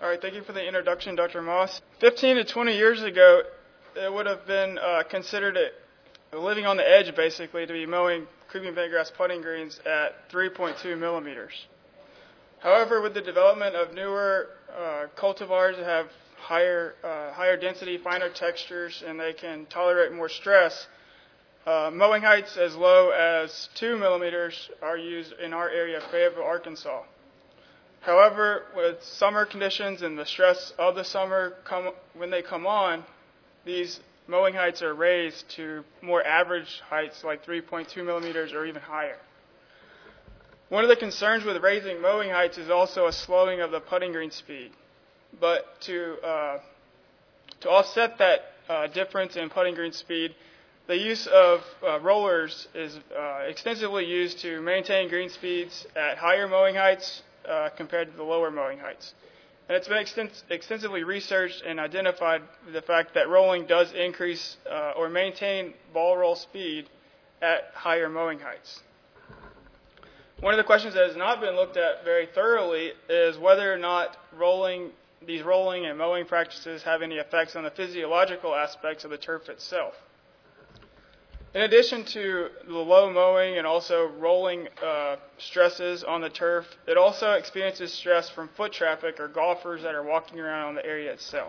All right, thank you for the introduction, Dr. Moss. 15 to 20 years ago, it would have been considered living on the edge, basically, to be mowing creeping bentgrass putting greens at 3.2 millimeters. However, with the development of newer cultivars that have higher density, finer textures, and they can tolerate more stress, mowing heights as low as 2 millimeters are used in our area of Fayetteville, Arkansas. However, with summer conditions and the stress of the summer, when they come on, these mowing heights are raised to more average heights like 3.2 millimeters or even higher. One of the concerns with raising mowing heights is also a slowing of the putting green speed. But to offset that difference in putting green speed, the use of rollers is extensively used to maintain green speeds at higher mowing heights compared to the lower mowing heights. And it's been extensively researched and identified the fact that rolling does increase or maintain ball roll speed at higher mowing heights. One of the questions that has not been looked at very thoroughly is whether or not these rolling and mowing practices have any effects on the physiological aspects of the turf itself. In addition to the low mowing and also rolling stresses on the turf, it also experiences stress from foot traffic or golfers that are walking around on the area itself.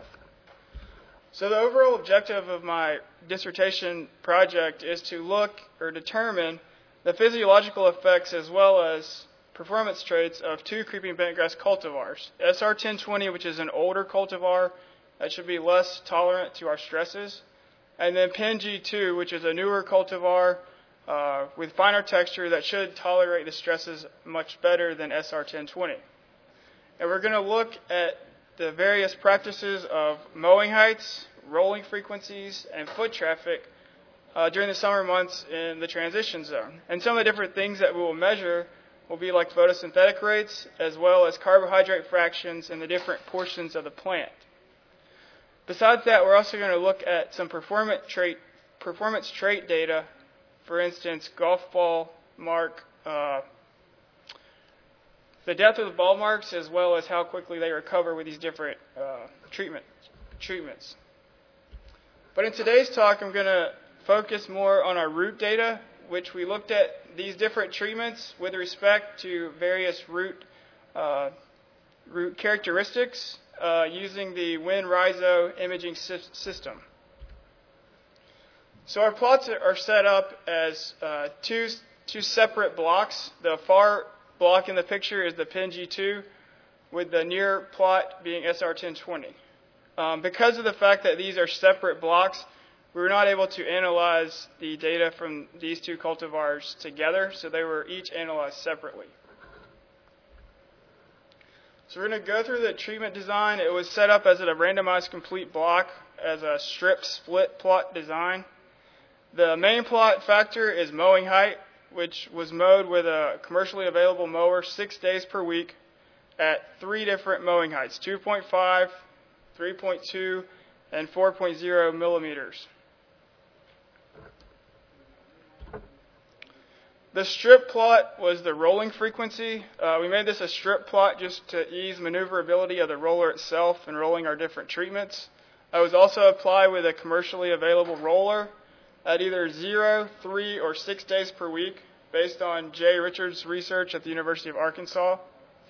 So the overall objective of my dissertation project is to look or determine the physiological effects as well as performance traits of two creeping bentgrass cultivars. SR1020, which is an older cultivar that should be less tolerant to our stresses, and then Penn G2, which is a newer cultivar with finer texture that should tolerate the stresses much better than SR1020. And we're going to look at the various practices of mowing heights, rolling frequencies, and foot traffic during the summer months in the transition zone. And some of the different things that we will measure will be like photosynthetic rates as well as carbohydrate fractions in the different portions of the plant. Besides that, we're also going to look at some performance trait data, for instance, golf ball mark, the depth of the ball marks, as well as how quickly they recover with these different treatments. But in today's talk, I'm going to focus more on our root data, which we looked at these different treatments with respect to various root characteristics using the WinRhizo imaging system. So our plots are set up as two separate blocks. The far block in the picture is the Penn G2, with the near plot being SR1020. Because of the fact that these are separate blocks, we were not able to analyze the data from these two cultivars together, so they were each analyzed separately. So we're going to go through the treatment design. It was set up as a randomized complete block as a strip split plot design. The main plot factor is mowing height, which was mowed with a commercially available mower 6 days per week at 3 different mowing heights, 2.5, 3.2, and 4.0 millimeters. The strip plot was the rolling frequency. We made this a strip plot just to ease maneuverability of the roller itself and rolling our different treatments. I was also applied with a commercially available roller at either 0, 3, or 6 days per week based on Jay Richards' research at the University of Arkansas.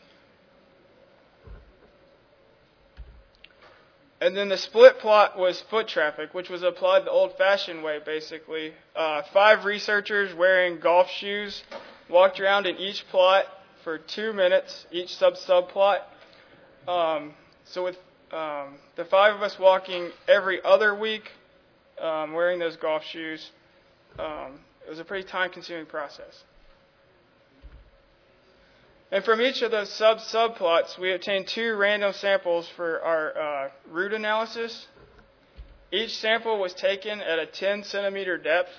And then the split plot was foot traffic, which was applied the old-fashioned way, basically. 5 researchers wearing golf shoes walked around in each plot for 2 minutes, each subplot. So with the 5 of us walking every other week, wearing those golf shoes, it was a pretty time-consuming process. And from each of those subplots, we obtained 2 random samples for our root analysis. Each sample was taken at a 10 centimeter depth.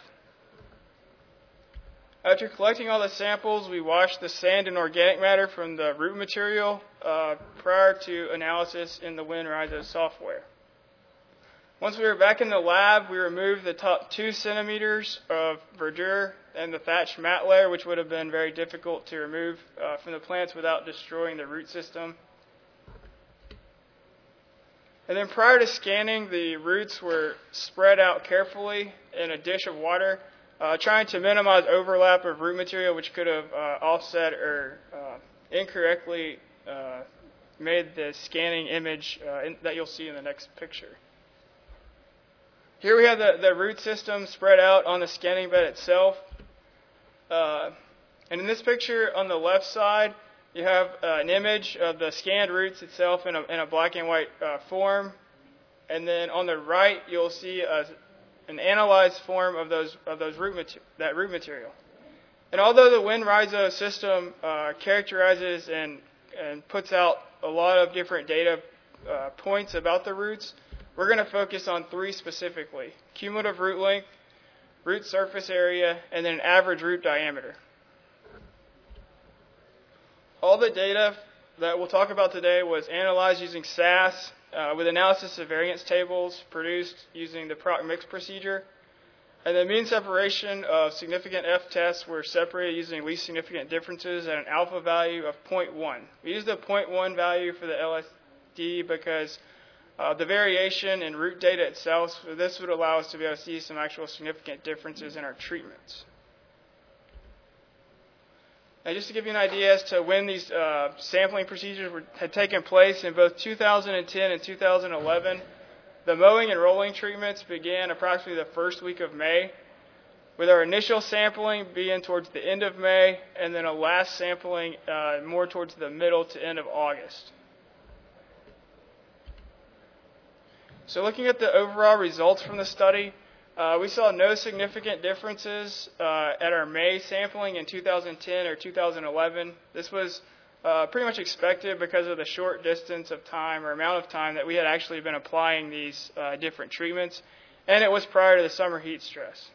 After collecting all the samples, we washed the sand and organic matter from the root material prior to analysis in the WinRhizo software. Once we were back in the lab, we removed the top 2 centimeters of verdure and the thatched mat layer, which would have been very difficult to remove from the plants without destroying the root system. And then prior to scanning, the roots were spread out carefully in a dish of water, trying to minimize overlap of root material, which could have offset or incorrectly made the scanning image that you'll see in the next picture. Here we have the root system spread out on the scanning bed itself. And in this picture on the left side, you have an image of the scanned roots itself in a black and white form. And then on the right, you'll see an analyzed form of that root material. And although the WinRhizo system characterizes and puts out a lot of different data points about the roots, we're going to focus on three specifically: cumulative root length, root surface area, and then average root diameter. All the data that we'll talk about today was analyzed using SAS with analysis of variance tables produced using the PROC-MIX procedure. And the mean separation of significant F-tests were separated using least significant differences at an alpha value of 0.1. We used the 0.1 value for the LSD because the variation in root data itself, so this would allow us to be able to see some actual significant differences in our treatments. And just to give you an idea as to when these sampling procedures had taken place, in both 2010 and 2011, the mowing and rolling treatments began approximately the first week of May, with our initial sampling being towards the end of May, and then a last sampling more towards the middle to end of August. So looking at the overall results from the study, we saw no significant differences at our May sampling in 2010 or 2011. This was pretty much expected because of the short distance of time or amount of time that we had actually been applying these different treatments, and it was prior to the summer heat stress.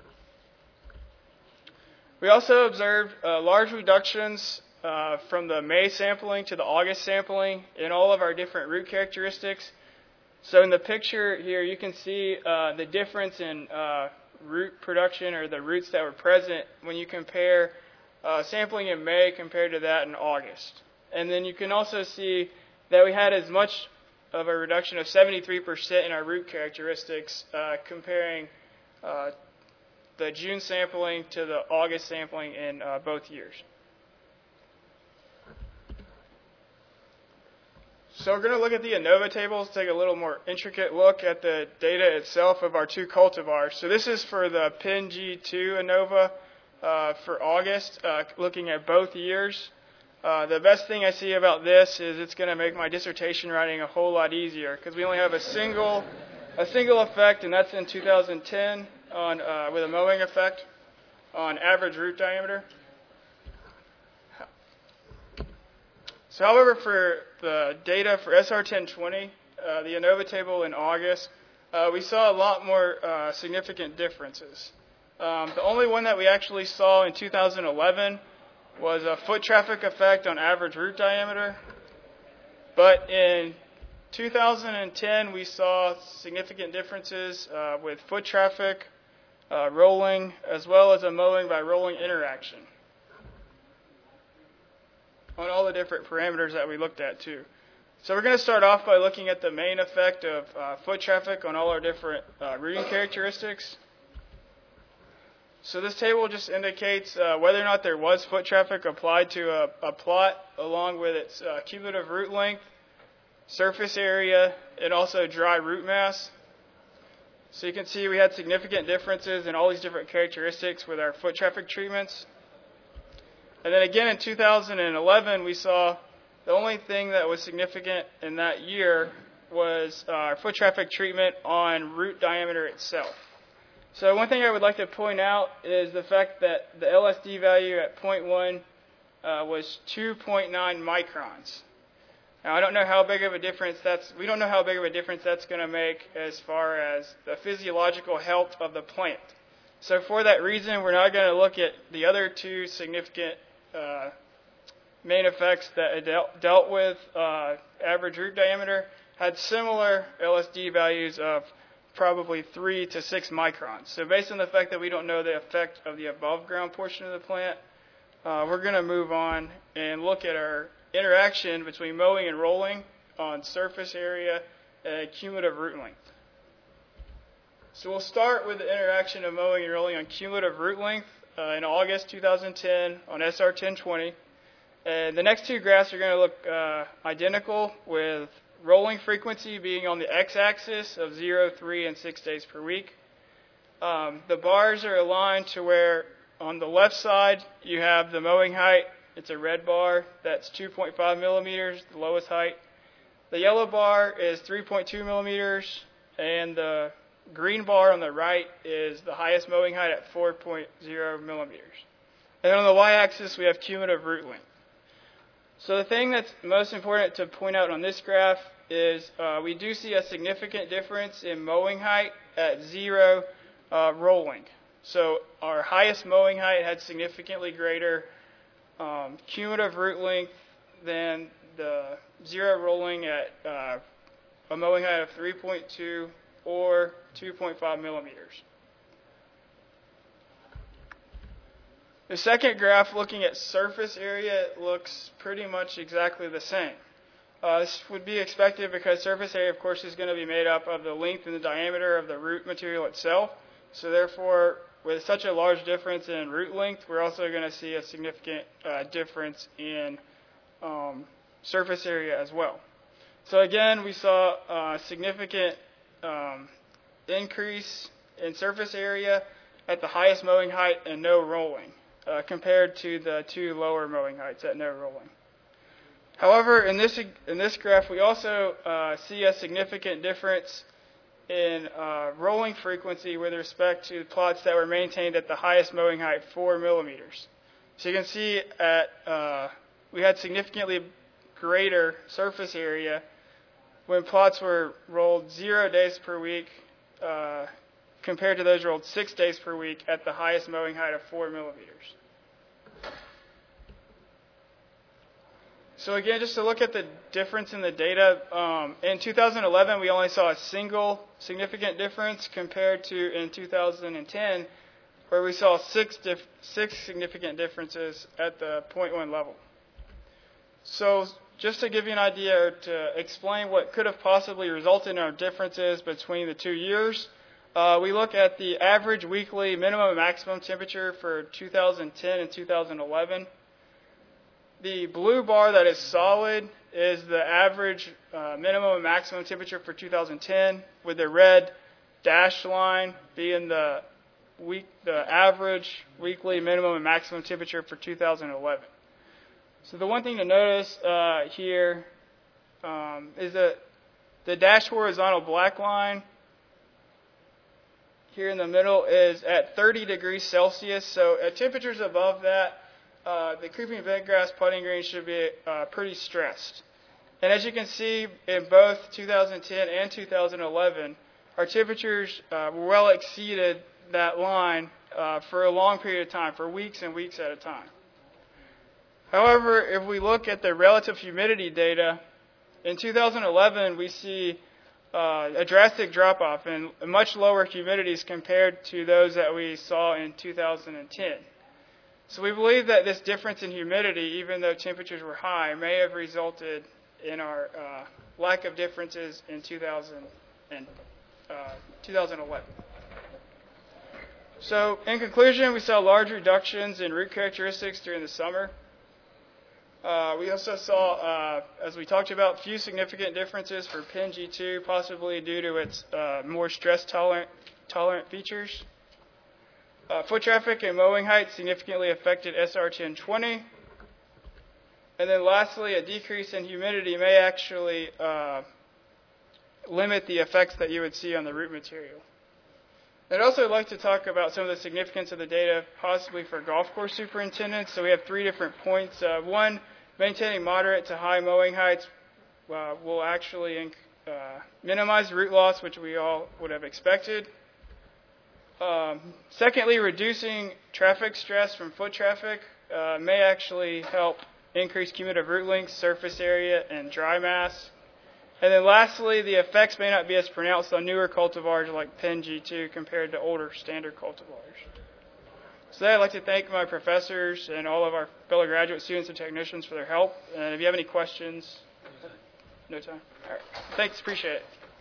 We also observed large reductions from the May sampling to the August sampling in all of our different root characteristics. So in the picture here, you can see the difference in root production, or the roots that were present, when you compare sampling in May compared to that in August. And then you can also see that we had as much of a reduction of 73% in our root characteristics comparing the June sampling to the August sampling in both years. So we're going to look at the ANOVA tables, take a little more intricate look at the data itself of our two cultivars. So this is for the PIN G2 ANOVA for August, looking at both years. The best thing I see about this is it's going to make my dissertation writing a whole lot easier, because we only have a single effect, and that's in 2010 on with a mowing effect on average root diameter. So, however, for the data for SR1020, the ANOVA table in August, we saw a lot more significant differences. The only one that we actually saw in 2011 was a foot traffic effect on average root diameter. But in 2010, we saw significant differences with foot traffic, rolling, as well as a mowing by rolling interaction on all the different parameters that we looked at too. So we're going to start off by looking at the main effect of foot traffic on all our different rooting characteristics. So this table just indicates whether or not there was foot traffic applied to a plot, along with its cumulative root length, surface area, and also dry root mass. So you can see we had significant differences in all these different characteristics with our foot traffic treatments. And then again in 2011, we saw the only thing that was significant in that year was our foot traffic treatment on root diameter itself. So one thing I would like to point out is the fact that the LSD value at 0.1 was 2.9 microns. Now I don't know how big of a difference we don't know how big of a difference that's going to make as far as the physiological health of the plant. So for that reason, we're not going to look at the other two significant main effects that dealt with average root diameter, had similar LSD values of probably 3 to 6 microns. So based on the fact that we don't know the effect of the above ground portion of the plant, we're going to move on and look at our interaction between mowing and rolling on surface area and cumulative root length. So we'll start with the interaction of mowing and rolling on cumulative root length in August 2010 on SR 1020. And the next two graphs are going to look identical, with rolling frequency being on the x-axis of 0, 3, and 6 days per week. The bars are aligned to where on the left side you have the mowing height. It's a red bar. That's 2.5 millimeters, the lowest height. The yellow bar is 3.2 millimeters, and the green bar on the right is the highest mowing height at 4.0 millimeters. And then on the y-axis we have cumulative root length. So the thing that's most important to point out on this graph is we do see a significant difference in mowing height at 0 rolling. So our highest mowing height had significantly greater cumulative root length than the 0 rolling at a mowing height of 3.2 or 2.5 millimeters. The second graph, looking at surface area, looks pretty much exactly the same. This would be expected because surface area, of course, is going to be made up of the length and the diameter of the root material itself. So therefore, with such a large difference in root length, we're also going to see a significant difference in surface area as well. So again, we saw a significant increase in surface area at the highest mowing height and no rolling, compared to the two lower mowing heights at no rolling. However, in this graph, we also see a significant difference in rolling frequency with respect to plots that were maintained at the highest mowing height, 4 millimeters. So you can see we had significantly greater surface area when plots were rolled 0 days per week compared to those rolled 6 days per week at the highest mowing height of 4 millimeters. So again, just to look at the difference in the data, in 2011 we only saw a single significant difference compared to in 2010, where we saw six significant differences at the 0.1 level. So just to give you an idea, or to explain what could have possibly resulted in our differences between the 2 years, we look at the average weekly minimum and maximum temperature for 2010 and 2011. The blue bar that is solid is the average minimum and maximum temperature for 2010, with the red dashed line being the average weekly minimum and maximum temperature for 2011. So the one thing to notice here is that the dashed horizontal black line here in the middle is at 30 degrees Celsius. So at temperatures above that, the creeping bentgrass putting green should be pretty stressed. And as you can see, in both 2010 and 2011, our temperatures well exceeded that line for a long period of time, for weeks and weeks at a time. However, if we look at the relative humidity data, in 2011 we see a drastic drop-off in much lower humidities compared to those that we saw in 2010. So we believe that this difference in humidity, even though temperatures were high, may have resulted in our lack of differences in 2011. So in conclusion, we saw large reductions in root characteristics during the summer. We also saw, as we talked about, few significant differences for PEN G2, possibly due to its more stress-tolerant features. Foot traffic and mowing height significantly affected SR 1020. And then lastly, a decrease in humidity may actually limit the effects that you would see on the root material. I'd also like to talk about some of the significance of the data possibly for golf course superintendents. So we have 3 different points. One, maintaining moderate to high mowing heights will actually minimize root loss, which we all would have expected. Secondly, reducing traffic stress from foot traffic may actually help increase cumulative root length, surface area, and dry mass. And then lastly, the effects may not be as pronounced on newer cultivars like PEN G2 compared to older standard cultivars. So today I'd like to thank my professors and all of our fellow graduate students and technicians for their help. And if you have any questions, no time. All right. Thanks, appreciate it.